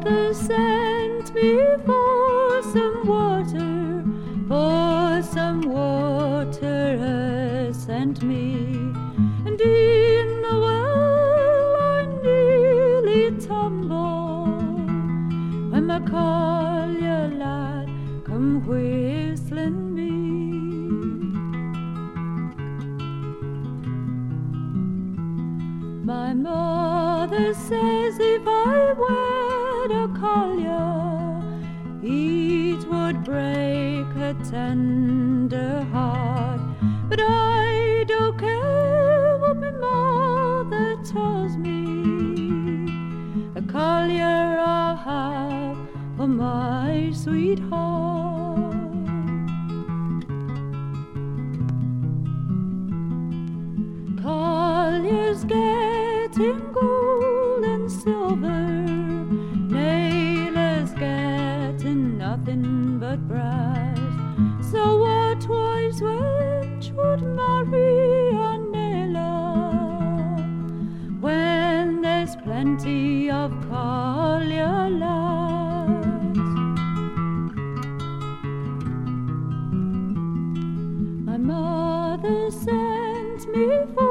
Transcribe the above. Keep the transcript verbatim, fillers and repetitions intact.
mother sent me for some water, for some water her sent me, and in the well I nearly tumbled when my collier lad come whistling me. My mother says if I wed a collier, it would break her tender heart. But I don't care what my mother tells me, a collier I'll have for my sweetheart. Colliers getting gold and silver, nailers getting nothing but brass. So what wise wench would marry a nailer when there's plenty of collier lads? My mother sent me for